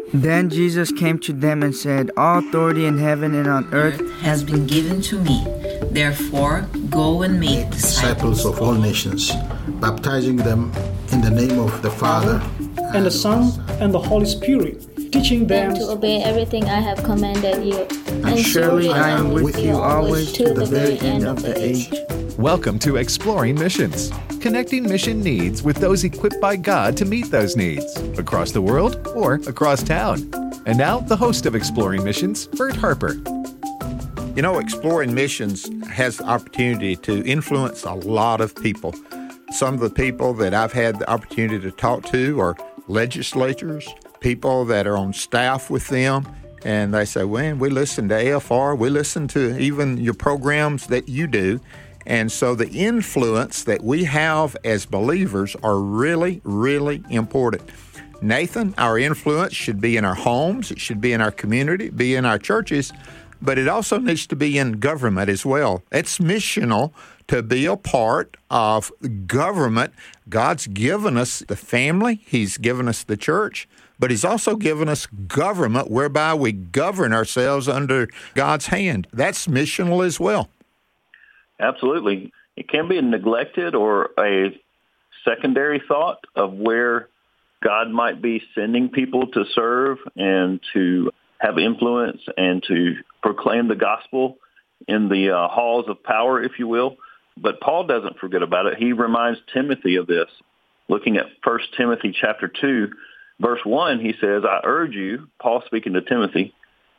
Then Jesus came to them and said, "All authority in heaven and on earth has been given to me. Therefore, go and make disciples of all nations, baptizing them in the name of the Father, and the Son, and the Holy Spirit, teaching them to obey everything I have commanded you. And surely I am with you always to the very end of the age." Welcome to Exploring Missions, connecting mission needs with those equipped by God to meet those needs, across the world or across town. And now, the host of Exploring Missions, Bert Harper. You know, Exploring Missions has the opportunity to influence a lot of people. Some of the people that I've had the opportunity to talk to are legislators, people that are on staff with them, and they say, well, we listen to AFR, we listen to even your programs that you do. And so the influence that we have as believers are really, really important. Nathan, our influence should be in our homes, it should be in our community, be in our churches, but it also needs to be in government as well. It's missional to be a part of government. God's given us the family, He's given us the church, but He's also given us government whereby we govern ourselves under God's hand. That's missional as well. Absolutely. It can be neglected or a secondary thought of where God might be sending people to serve and to have influence and to proclaim the gospel in the halls of power, if you will. But Paul doesn't forget about it. He reminds Timothy of this. Looking at 1 Timothy chapter 2, verse 1, he says, I urge you, Paul speaking to Timothy,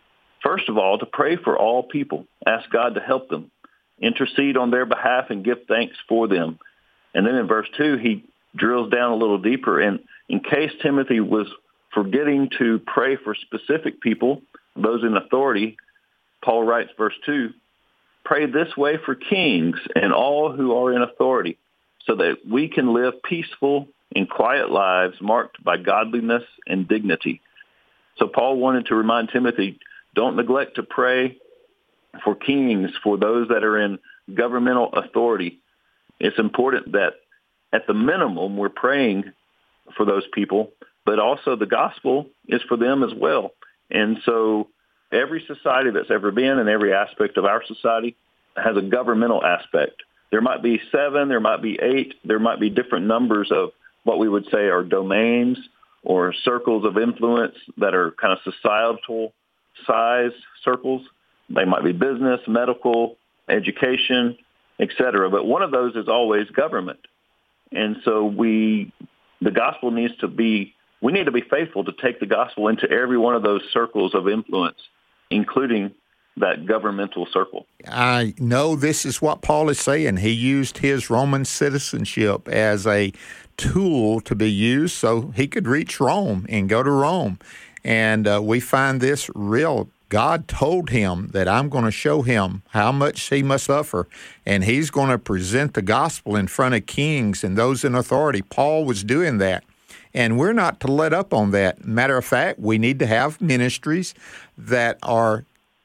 first of all, to pray for all people. Ask God to help them. Intercede on their behalf and give thanks for them. And then in verse 2, he drills down a little deeper. And in case Timothy was forgetting to pray for specific people, those in authority, Paul writes, verse 2, pray this way for kings and all who are in authority, so that we can live peaceful and quiet lives marked by godliness and dignity. So Paul wanted to remind Timothy, don't neglect to pray for kings, for those that are in governmental authority. It's important that at the minimum we're praying for those people, but also the gospel is for them as well. And so every society that's ever been and every aspect of our society has a governmental aspect. There might be 7, there might be 8, there might be different numbers of what we would say are domains or circles of influence that are kind of societal size circles. They might be business, medical, education, etc. But one of those is always government. And so the gospel needs to be, we need to be faithful to take the gospel into every one of those circles of influence, including that governmental circle. I know this is what Paul is saying. He used his Roman citizenship as a tool to be used so he could reach Rome and go to Rome. And we find this real. God told him that I'm going to show him how much he must suffer, and he's going to present the gospel in front of kings and those in authority. Paul was doing that, and we're not to let up on that. Matter of fact, we need to have ministries that are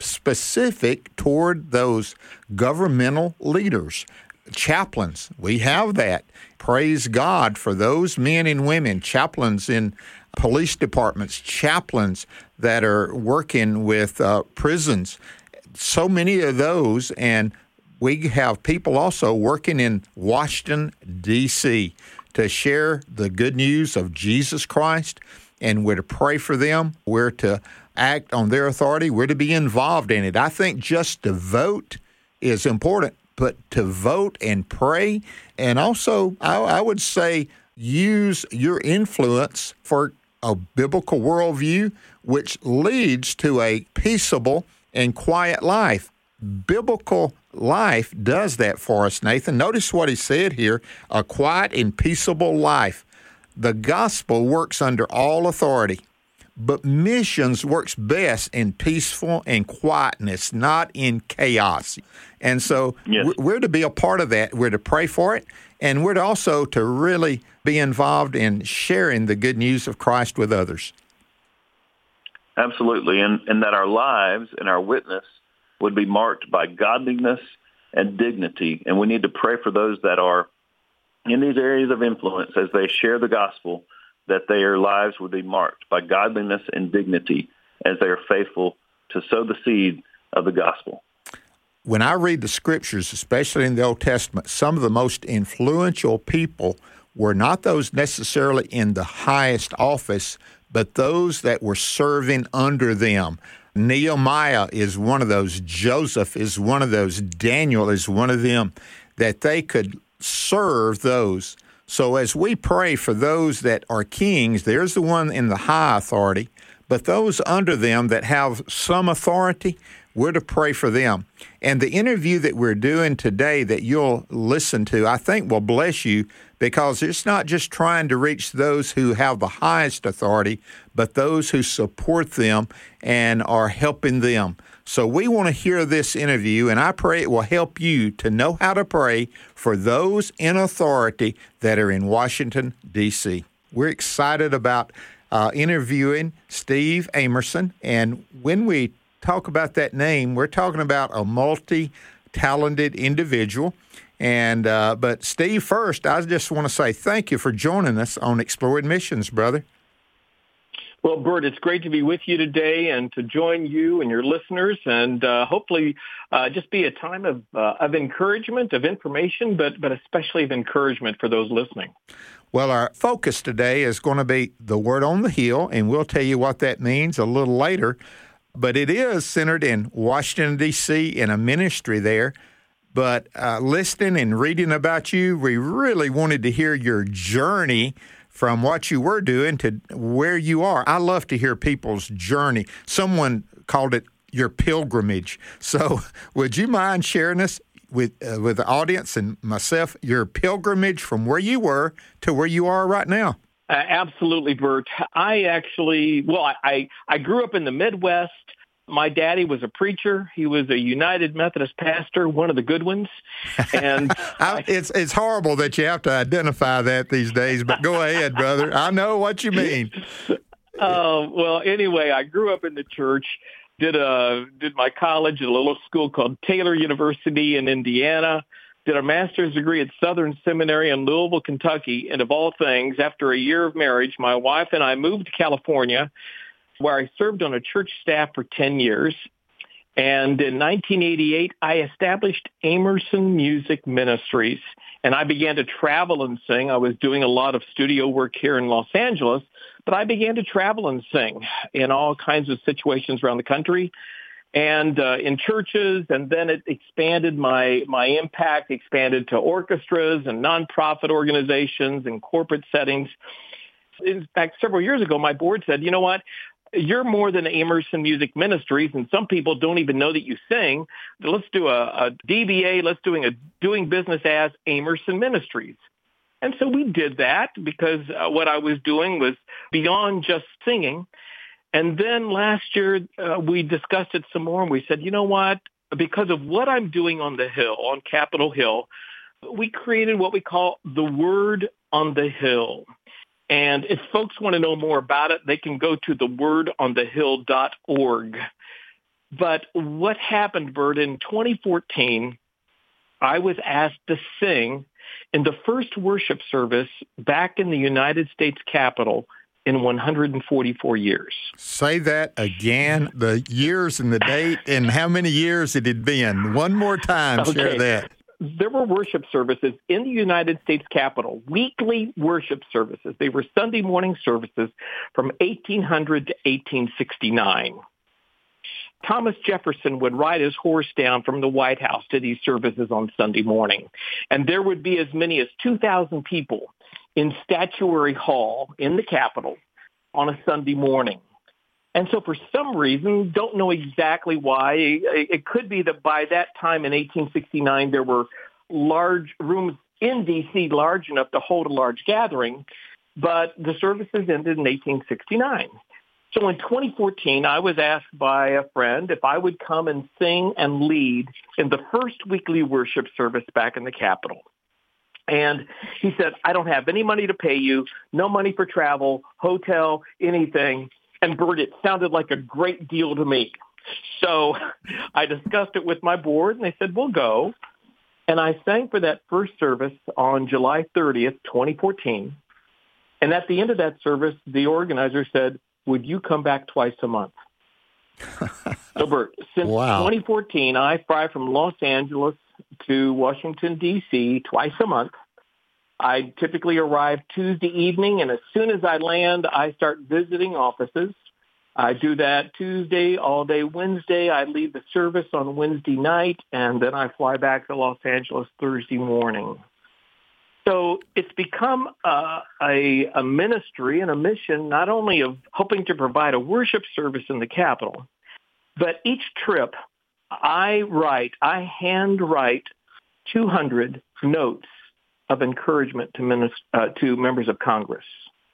specific toward those governmental leaders. Chaplains, we have that. Praise God for those men and women, chaplains in police departments, chaplains that are working with prisons. So many of those, and we have people also working in Washington, D.C. to share the good news of Jesus Christ, and we're to pray for them. We're to act on their authority. We're to be involved in it. I think just to vote is important, but to vote and pray, and also I would say use your influence for a biblical worldview, which leads to a peaceable and quiet life. Biblical life does that for us, Nathan. Notice what he said here, a quiet and peaceable life. The gospel works under all authority, but missions works best in peaceful and quietness, not in chaos. And so we're to be a part of that. We're to pray for it, and we're also to really be involved in sharing the good news of Christ with others. Absolutely, and that our lives and our witness would be marked by godliness and dignity. And we need to pray for those that are in these areas of influence as they share the gospel, that their lives would be marked by godliness and dignity as they are faithful to sow the seed of the gospel. When I read the scriptures, especially in the Old Testament, some of the most influential people were not those necessarily in the highest office, but those that were serving under them. Nehemiah is one of those. Joseph is one of those. Daniel is one of them, that they could serve those. So as we pray for those that are kings, there's the one in the high authority, but those under them that have some authority, we're to pray for them. And the interview that we're doing today that you'll listen to, I think will bless you, because it's not just trying to reach those who have the highest authority, but those who support them and are helping them. So we want to hear this interview, and I pray it will help you to know how to pray for those in authority that are in Washington, D.C. We're excited about interviewing Steve Amerson, and when we talk about that name, we're talking about a multi-talented individual. And but Steve, first, I just want to say thank you for joining us on Exploring Missions, brother. Well, Bert, it's great to be with you today and to join you and your listeners, and hopefully just be a time of encouragement, of information, but especially of encouragement for those listening. Well, our focus today is going to be the Word on the Hill, and we'll tell you what that means a little later. But it is centered in Washington, D.C., in a ministry there. But listening and reading about you, we really wanted to hear your journey from what you were doing to where you are. I love to hear people's journey. Someone called it your pilgrimage. So would you mind sharing us with the audience and myself your pilgrimage from where you were to where you are right now? Absolutely, Bert. I grew up in the Midwest. My daddy was a preacher. He was a United Methodist pastor, one of the good ones. And it's horrible that you have to identify that these days, but go ahead, brother. I know what you mean. Well, anyway, I grew up in the church, did my college at a little school called Taylor University in Indiana, did a master's degree at Southern Seminary in Louisville, Kentucky, and of all things, after a year of marriage, my wife and I moved to California, where I served on a church staff for 10 years. And in 1988, I established Amerson Music Ministries, and I began to travel and sing. I was doing a lot of studio work here in Los Angeles, but I began to travel and sing in all kinds of situations around the country and in churches, and then it expanded, my impact expanded to orchestras and nonprofit organizations and corporate settings. In fact, several years ago, my board said, you know what? You're more than Amerson Music Ministries, and some people don't even know that you sing. Let's do a DBA. Let's doing business as Amerson Ministries. And so we did that because what I was doing was beyond just singing. And then last year, we discussed it some more, and we said, you know what? Because of what I'm doing on the Hill, on Capitol Hill, we created what we call the Word on the Hill. And if folks want to know more about it, they can go to thewordonthehill.org. But what happened, Bert, in 2014, I was asked to sing in the first worship service back in the United States Capitol in 144 years. Say that again, the years and the date, and how many years it had been. One more time, okay. Share that. There were worship services in the United States Capitol, weekly worship services. They were Sunday morning services from 1800 to 1869. Thomas Jefferson would ride his horse down from the White House to these services on Sunday morning. And there would be as many as 2,000 people in Statuary Hall in the Capitol on a Sunday morning. And so for some reason, don't know exactly why, it could be that by that time in 1869, there were large rooms in D.C. large enough to hold a large gathering, but the services ended in 1869. So in 2014, I was asked by a friend if I would come and sing and lead in the first weekly worship service back in the Capitol. And he said, I don't have any money to pay you, no money for travel, hotel, anything. And Bert, it sounded like a great deal to me. So I discussed it with my board, and they said, we'll go. And I sang for that first service on July 30th, 2014. And at the end of that service, the organizer said, would you come back twice a month? So, Bert, since 2014, I fly from Los Angeles to Washington, D.C. twice a month. I typically arrive Tuesday evening, and as soon as I land, I start visiting offices. I do that Tuesday, all day Wednesday. I leave the service on Wednesday night, and then I fly back to Los Angeles Thursday morning. So it's become a ministry and a mission not only of hoping to provide a worship service in the Capitol, but each trip I handwrite 200 notes of encouragement to members of Congress.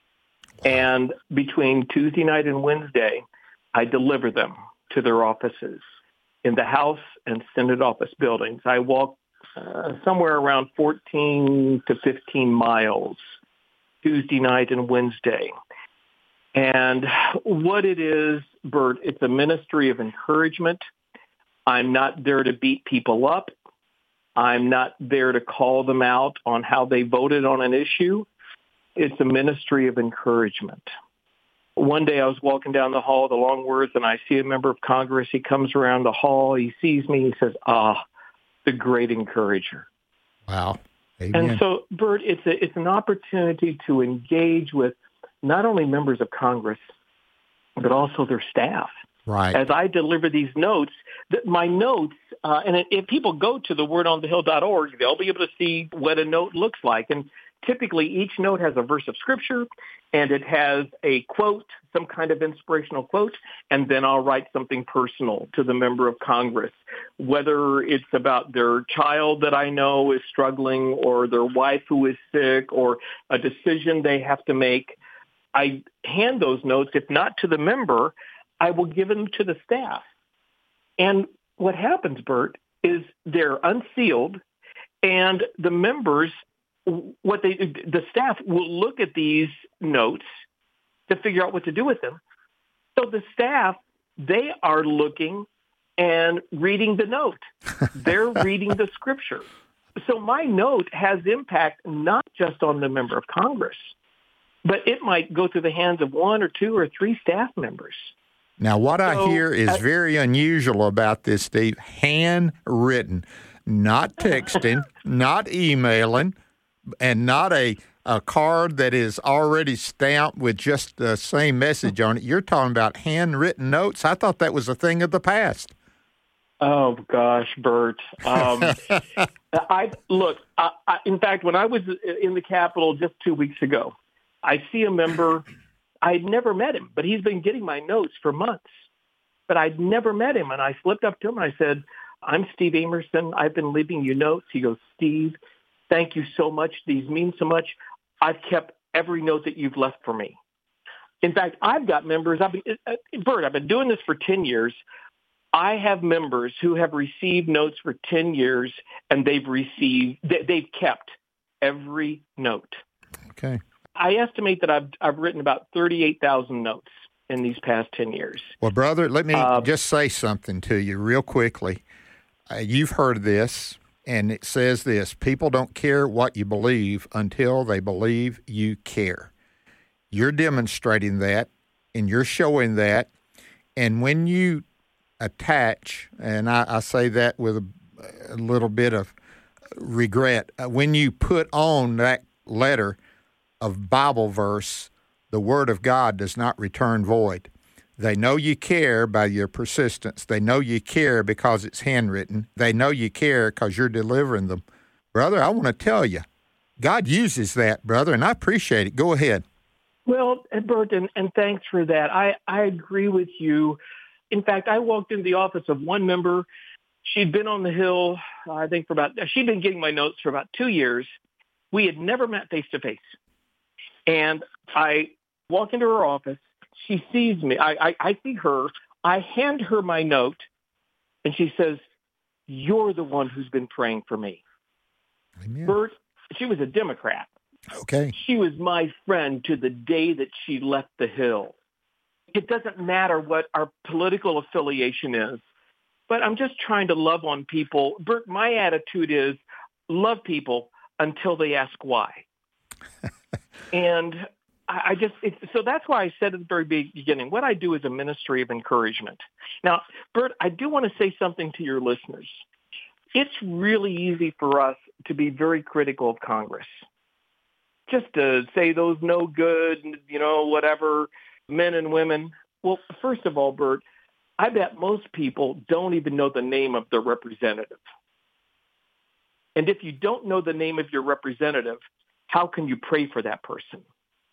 And between Tuesday night and Wednesday, I deliver them to their offices in the House and Senate office buildings. I walk somewhere around 14 to 15 miles Tuesday night and Wednesday. And what it is, Bert, it's a ministry of encouragement. I'm not there to beat people up. I'm not there to call them out on how they voted on an issue. It's a ministry of encouragement. One day I was walking down the hall of the Longworth, and I see a member of Congress. He comes around the hall. He sees me. He says, the great encourager. Wow. Amen. And so, Bert, it's an opportunity to engage with not only members of Congress, but also their staff. Right. As I deliver these notes, my notes, and if people go to the wordonthehill.org, they'll be able to see what a note looks like. And typically each note has a verse of Scripture, and it has a quote, some kind of inspirational quote, and then I'll write something personal to the member of Congress, whether it's about their child that I know is struggling or their wife who is sick or a decision they have to make. I hand those notes, if not to the member, I will give them to the staff. And what happens, Bert, is they're unsealed, and the members, the staff will look at these notes to figure out what to do with them. So the staff, they are looking and reading the note. They're reading the Scripture. So my note has impact not just on the member of Congress, but it might go through the hands of one or two or three staff members. Now, what I hear is very unusual about this, Steve. Handwritten, not texting, not emailing, and not a card that is already stamped with just the same message on it. You're talking about handwritten notes. I thought that was a thing of the past. Oh, gosh, Bert. In fact, when I was in the Capitol just 2 weeks ago, I see a member. I'd never met him, but he's been getting my notes for months. But I'd never met him, and I flipped up to him, and I said, I'm Steve Amerson. I've been leaving you notes. He goes, Steve, thank you so much. These mean so much. I've kept every note that you've left for me. In fact, I've got members. Bert, I've been doing this for 10 years. I have members who have received notes for 10 years, and they've kept every note. Okay. I estimate that I've written about 38,000 notes in these past 10 years. Well, brother, let me just say something to you real quickly. You've heard this, and it says this: people don't care what you believe until they believe you care. You're demonstrating that, and you're showing that. And when you attach, and I say that with a little bit of regret, when you put on that letter of Bible verse, the Word of God does not return void. They know you care by your persistence. They know you care because it's handwritten. They know you care because you're delivering them. Brother, I want to tell you, God uses that, brother, and I appreciate it. Go ahead. Well, Bert, and thanks for that. I agree with you. In fact, I walked into the office of one member. She'd been on the Hill, I think, she'd been getting my notes for about 2 years. We had never met face-to-face. And I walk into her office. She sees me. I see her. I hand her my note, and she says, you're the one who's been praying for me. Amen. Bert, she was a Democrat. Okay. She was my friend to the day that she left the Hill. It doesn't matter what our political affiliation is, but I'm just trying to love on people. Bert, my attitude is love people until they ask why. And So that's why I said at the very beginning, what I do is a ministry of encouragement. Now, Bert, I do want to say something to your listeners. It's really easy for us to be very critical of Congress. Just to say those no good, whatever, men and women. Well, first of all, Bert, I bet most people don't even know the name of their representative. And if you don't know the name of your representative, how can you pray for that person?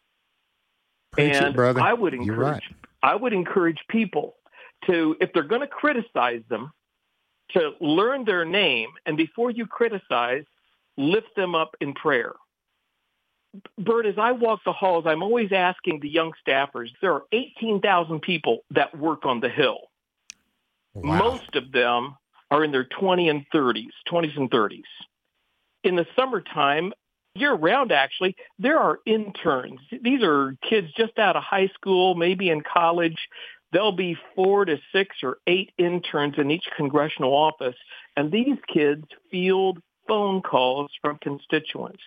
Preach it, brother. I would encourage people to, if they're going to criticize them, to learn their name, and before you criticize, lift them up in prayer. Bert, as I walk the halls, I'm always asking the young staffers, there are 18,000 people that work on the Hill. Wow. Most of them are in their 20s and 30s. In the summertime, year-round, actually, there are interns. These are kids just out of high school, maybe in college. There'll be 4 to 6 or 8 interns in each congressional office, and these kids field phone calls from constituents.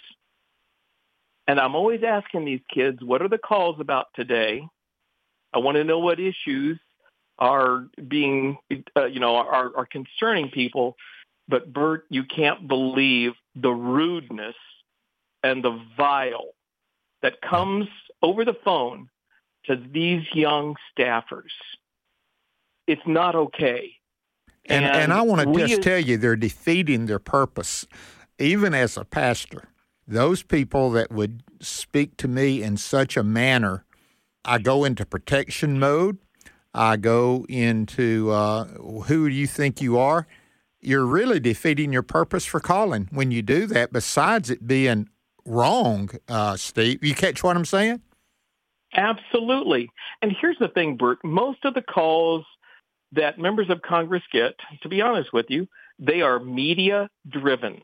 And I'm always asking these kids, what are the calls about today? I want to know what issues are being, are concerning people. But Bert, you can't believe the rudeness and the vile that comes over the phone to these young staffers. It's not okay. And I want to just tell you, they're defeating their purpose. Even as a pastor, those people that would speak to me in such a manner, I go into protection mode. I go into who do you think you are? You're really defeating your purpose for calling when you do that, besides it being wrong, Steve. You catch what I'm saying? Absolutely. And here's the thing, Bert. Most of the calls that members of Congress get, to be honest with you, they are media-driven.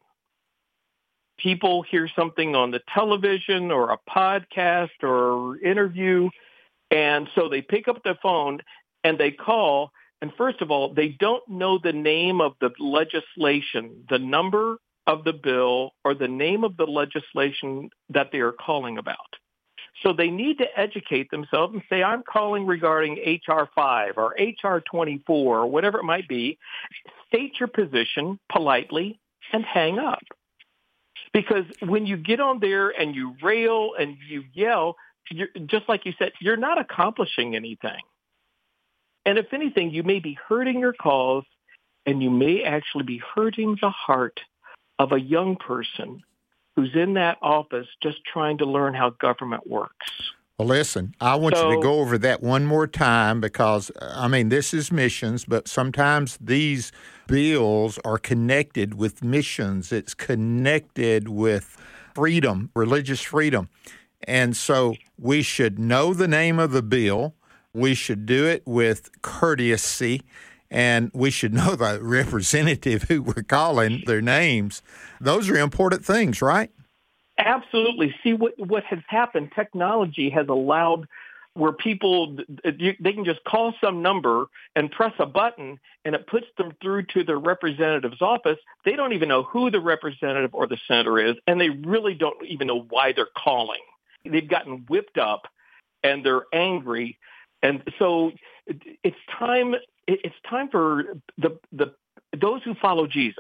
People hear something on the television or a podcast or interview, and so they pick up the phone and they call, and first of all, they don't know the name of the legislation, the number of the bill, or the name of the legislation that they are calling about. So they need to educate themselves and say, I'm calling regarding H.R. 5 or H.R. 24 or whatever it might be. State your position politely and hang up. Because when you get on there and you rail and you yell, just like you said, you're not accomplishing anything. And if anything, you may be hurting your cause, and you may actually be hurting the heart of a young person who's in that office just trying to learn how government works. Well, listen, I want you to go over that one more time because, this is missions, but sometimes these bills are connected with missions. It's connected with freedom, religious freedom. And so we should know the name of the bill. We should do it with courtesy, and we should know the representative who we're calling, their names. Those are important things, right? Absolutely. See, what has happened, technology has allowed where people, they can just call some number and press a button, and it puts them through to their representative's office. They don't even know who the representative or the senator is, and they really don't even know why they're calling. They've gotten whipped up, and they're angry. And so it's time for those who follow Jesus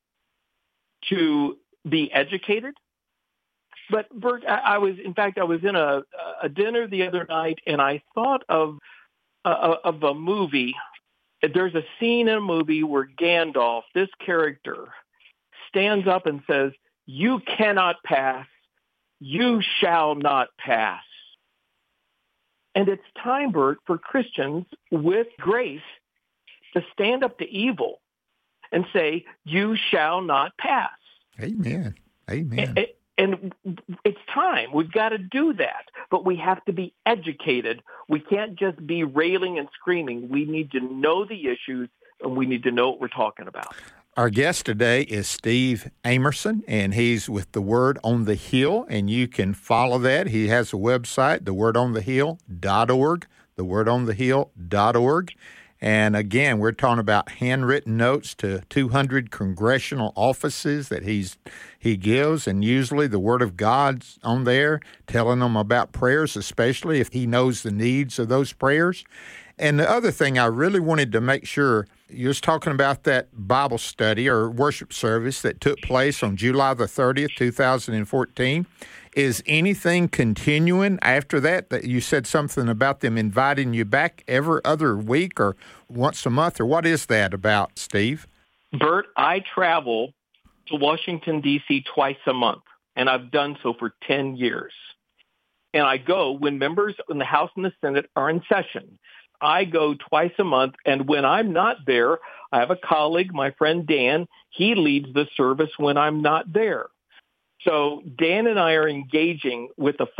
to be educated. But Bert, I was in a dinner the other night, and I thought of a movie. There's a scene in a movie where Gandalf, this character, stands up and says, "You cannot pass. You shall not pass." And it's time, Bert, for Christians with grace to stand up to evil and say, "You shall not pass." Amen. Amen. And it's time. We've got to do that. But we have to be educated. We can't just be railing and screaming. We need to know the issues, and we need to know what we're talking about. Our guest today is Steve Amerson, and he's with The Word on the Hill, and you can follow that. He has a website, thewordonthehill.org, thewordonthehill.org. And again, we're talking about handwritten notes to 200 congressional offices that he gives, and usually the Word of God's on there, telling them about prayers, especially if he knows the needs of those prayers. And the other thing I really wanted to make sure, you was talking about that Bible study or worship service that took place on July the 30th, 2014. Is anything continuing after that? That you said something about them inviting you back every other week or once a month, or what is that about, Steve? Bert, I travel to Washington, D.C. twice a month, and I've done so for 10 years. And I go when members in the House and the Senate are in session. I go twice a month, and when I'm not there, I have a colleague, my friend Dan. He leads the service when I'm not there. So Dan and I are engaging with the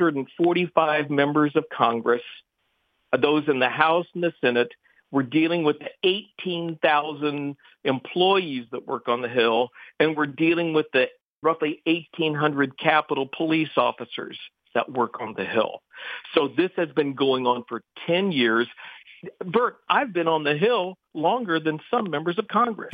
545 members of Congress, those in the House and the Senate. We're dealing with the 18,000 employees that work on the Hill, and we're dealing with the roughly 1,800 Capitol police officers that work on the Hill. So this has been going on for 10 years. Bert, I've been on the Hill longer than some members of Congress.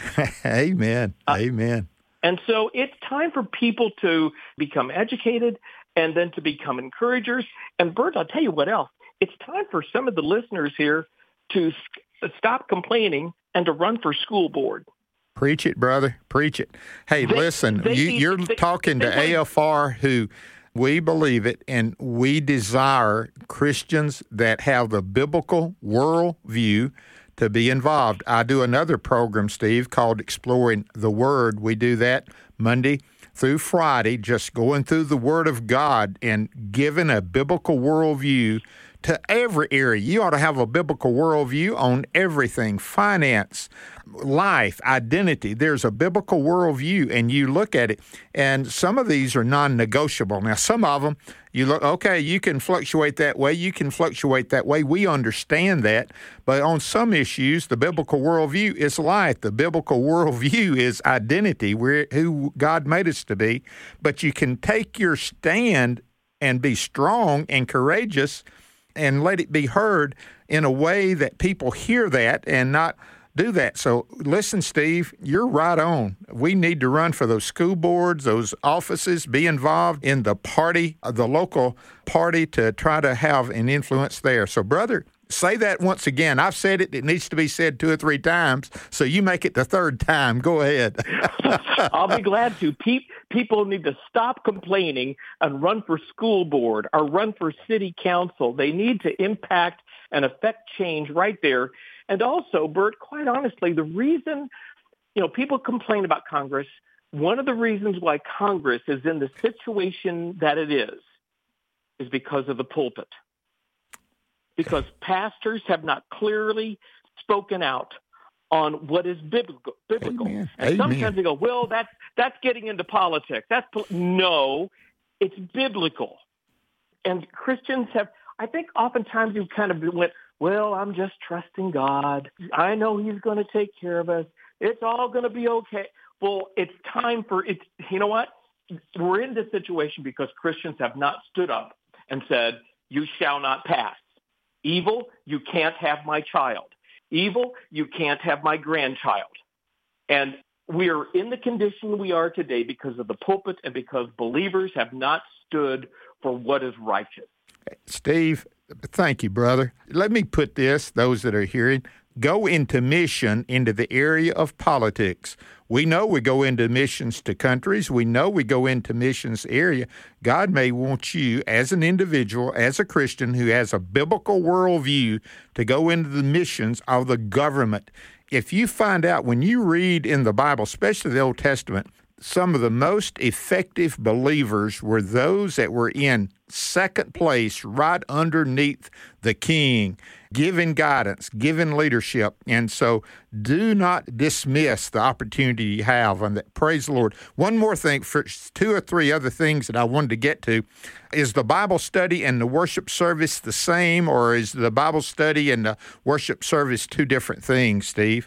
Amen. Amen. And so it's time for people to become educated and then to become encouragers. And Bert, I'll tell you what else. It's time for some of the listeners here to stop complaining and to run for school board. Preach it, brother. Preach it. Hey, listen, you're talking to AFR, who we believe it, and we desire Christians that have the biblical worldview to be involved. I do another program, Steve, called Exploring the Word. We do that Monday through Friday, just going through the Word of God and giving a biblical worldview to every area. You ought to have a biblical worldview on everything: finance, life, identity. There's a biblical worldview, and you look at it, and some of these are non-negotiable. Now, some of them, you look, okay, you can fluctuate that way, you can fluctuate that way. We understand that. But on some issues, the biblical worldview is life. The biblical worldview is identity, who God made us to be. But you can take your stand and be strong and courageous and let it be heard in a way that people hear that and not do that. So listen, Steve, you're right on. We need to run for those school boards, those offices, be involved in the party, the local party, to try to have an influence there. So, brother, say that once again. I've said it. It needs to be said 2 or 3 times, so you make it the 3rd time. Go ahead. I'll be glad to. People need to stop complaining and run for school board or run for city council. They need to impact and affect change right there. And also, Bert, quite honestly, the reason, people complain about Congress, one of the reasons why Congress is in the situation that it is because of the pulpit. Because pastors have not clearly spoken out on what is biblical. Amen. And sometimes they go, well, that's getting into politics. No, it's biblical. And Christians have, I think oftentimes you've kind of went, well, I'm just trusting God. I know he's going to take care of us. It's all going to be okay. Well, it's time for it. You know what? We're in this situation because Christians have not stood up and said, you shall not pass. Evil, you can't have my child. Evil, you can't have my grandchild. And we're in the condition we are today because of the pulpit and because believers have not stood for what is righteous. Steve, thank you, brother. Let me put this, those that are hearing, go into mission into the area of politics. We know we go into missions to countries. We know we go into missions area. God may want you as an individual, as a Christian who has a biblical worldview, to go into the missions of the government. If you find out when you read in the Bible, especially the Old Testament, some of the most effective believers were those that were in second place right underneath the king, giving guidance, giving leadership. And so do not dismiss the opportunity you have. And praise the Lord. One more thing, for 2 or 3 other things that I wanted to get to. Is the Bible study and the worship service the same, or is the Bible study and the worship service 2 different things, Steve?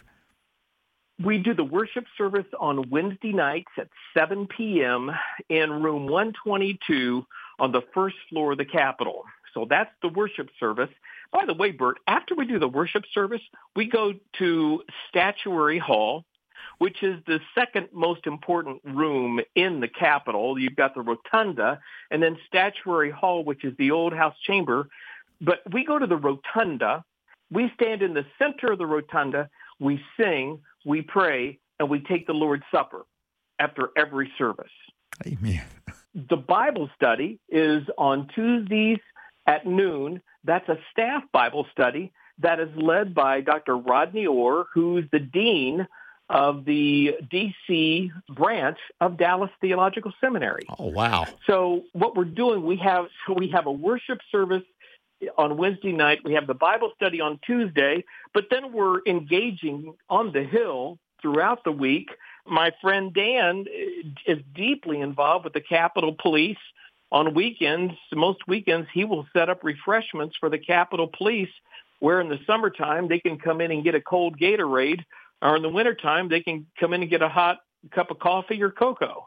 We do the worship service on Wednesday nights at 7 p.m. in room 122 on the first floor of the Capitol. So that's the worship service. By the way, Bert, after we do the worship service, we go to Statuary Hall, which is the second most important room in the Capitol. You've got the Rotunda, and then Statuary Hall, which is the old House chamber. But we go to the Rotunda. We stand in the center of the Rotunda. We sing, we pray, and we take the Lord's Supper after every service. Amen. The Bible study is on Tuesdays at noon. That's a staff Bible study that is led by Dr. Rodney Orr, who's the dean of the D.C. branch of Dallas Theological Seminary. Oh, wow. So what we're doing, we have a worship service on Wednesday night. We have the Bible study on Tuesday, but then we're engaging on the Hill throughout the week. My friend Dan is deeply involved with the Capitol Police. On weekends, most weekends, he will set up refreshments for the Capitol Police, where in the summertime they can come in and get a cold Gatorade, or in the wintertime they can come in and get a hot cup of coffee or cocoa.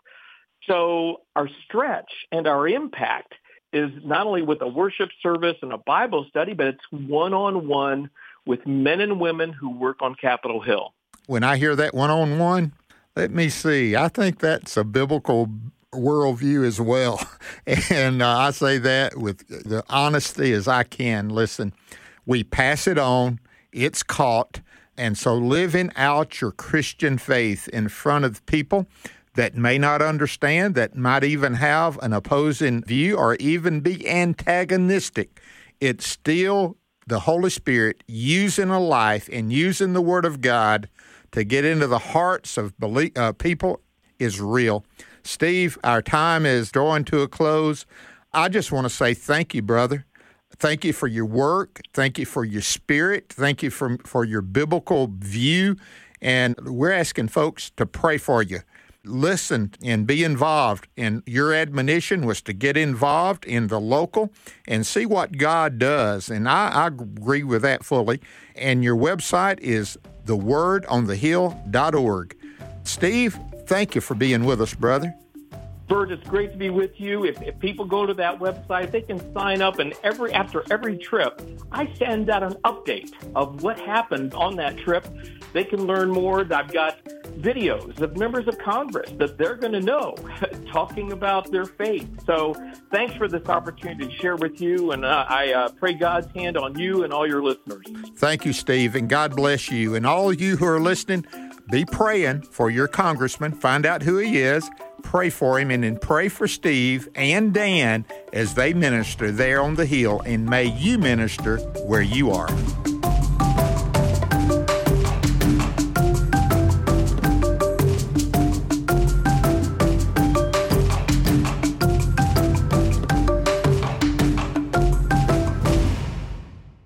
So our stretch and our impact is not only with a worship service and a Bible study, but it's one-on-one with men and women who work on Capitol Hill. When I hear that one-on-one, let me see. I think that's a biblical worldview as well. And I say that with the honesty as I can. Listen, we pass it on. It's caught. And so living out your Christian faith in front of people that may not understand, that might even have an opposing view or even be antagonistic, it's still the Holy Spirit using a life and using the Word of God to get into the hearts of people is real. Steve, our time is drawing to a close. I just want to say thank you, brother. Thank you for your work. Thank you for your spirit. Thank you for your biblical view. And we're asking folks to pray for you. Listen and be involved. And your admonition was to get involved in the local and see what God does. And I agree with that fully. And your website is thewordonthehill.org. Steve, thank you for being with us, brother. Bert, it's great to be with you. If people go to that website, they can sign up, and after every trip, I send out an update of what happened on that trip. They can learn more. I've got videos of members of Congress that they're going to know talking about their faith. So thanks for this opportunity to share with you, and I pray God's hand on you and all your listeners. Thank you, Steve, and God bless you. And all of you who are listening, be praying for your congressman. Find out who he is. Pray for him, and then pray for Steve and Dan as they minister there on the Hill, and may you minister where you are.